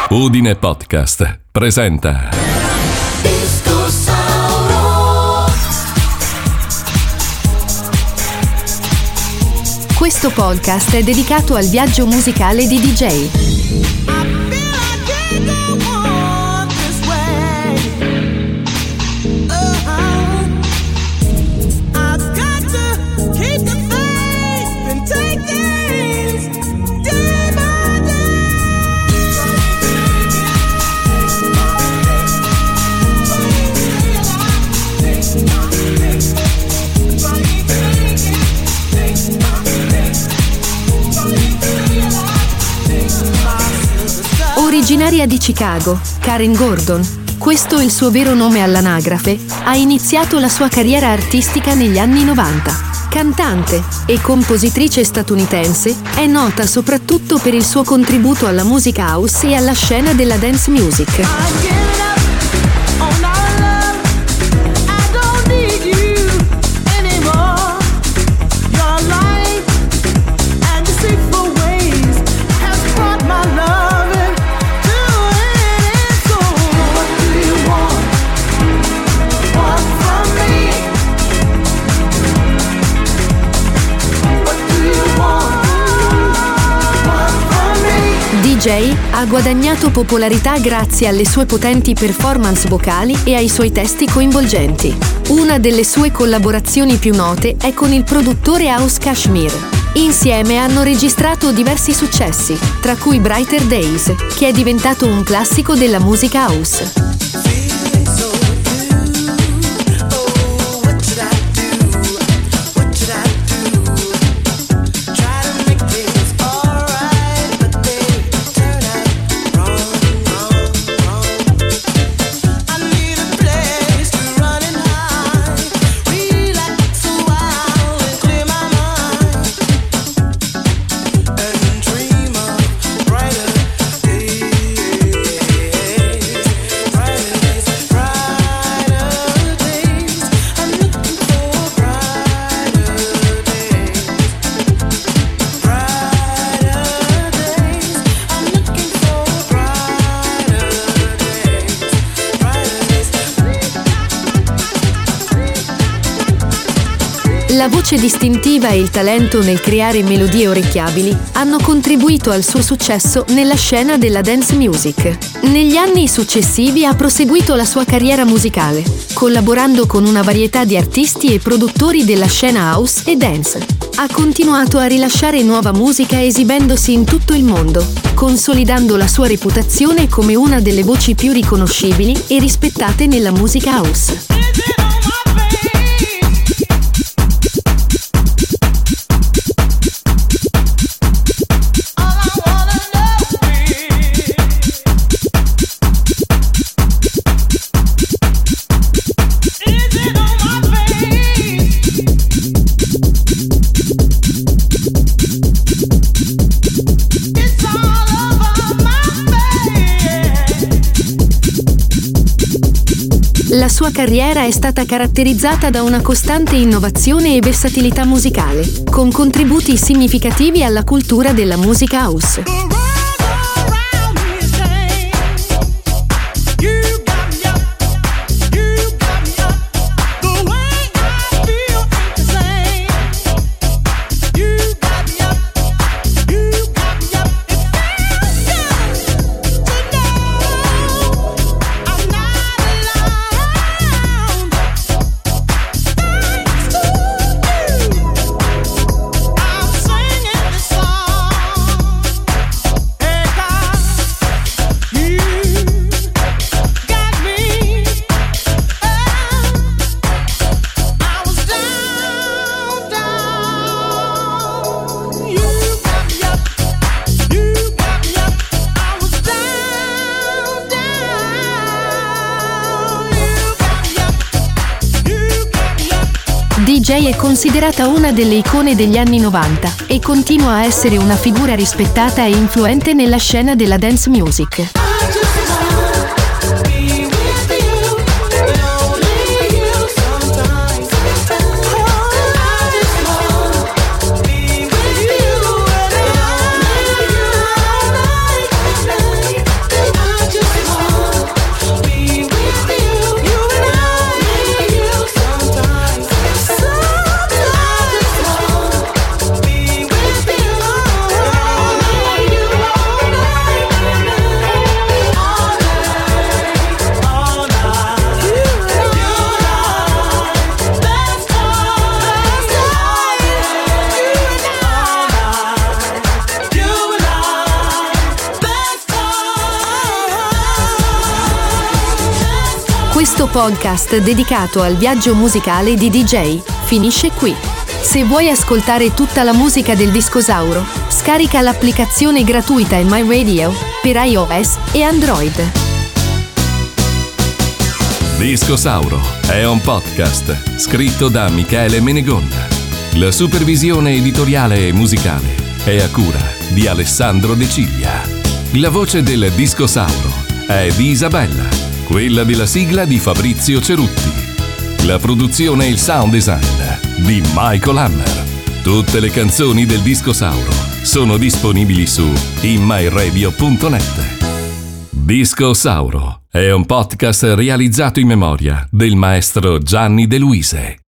Udine Podcast presenta Questo podcast è dedicato al viaggio musicale di DJ. Originaria di Chicago, Karen Gordon, questo è il suo vero nome all'anagrafe, ha iniziato la sua carriera artistica negli anni 90. Cantante e compositrice statunitense, è nota soprattutto per il suo contributo alla musica house e alla scena della dance music. DJ ha guadagnato popolarità grazie alle sue potenti performance vocali e ai suoi testi coinvolgenti. Una delle sue collaborazioni più note è con il produttore house Kashmir. Insieme hanno registrato diversi successi, tra cui Brighter Days, che è diventato un classico della musica house. La voce distintiva e il talento nel creare melodie orecchiabili hanno contribuito al suo successo nella scena della dance music. Negli anni successivi ha proseguito la sua carriera musicale, collaborando con una varietà di artisti e produttori della scena house e dance. Ha continuato a rilasciare nuova musica esibendosi in tutto il mondo, consolidando la sua reputazione come una delle voci più riconoscibili e rispettate nella musica house. La sua carriera è stata caratterizzata da una costante innovazione e versatilità musicale, con contributi significativi alla cultura della musica house. DJ è considerata una delle icone degli anni 90 e continua a essere una figura rispettata e influente nella scena della dance music. Questo podcast dedicato al viaggio musicale di DJ finisce qui. Se vuoi ascoltare tutta la musica del Discosauro, scarica l'applicazione gratuita in My Radio per iOS e Android. Discosauro è un podcast scritto da Michele Menegon. La supervisione editoriale e musicale è a cura di Alessandro De Ciglia. La voce del Discosauro è di Isabella, quella della sigla di Fabrizio Cerutti. La produzione e il sound design di Michael Hammer. Tutte le canzoni del Discosauro sono disponibili su inmyradio.net. Discosauro è un podcast realizzato in memoria del maestro Gianni De Luise.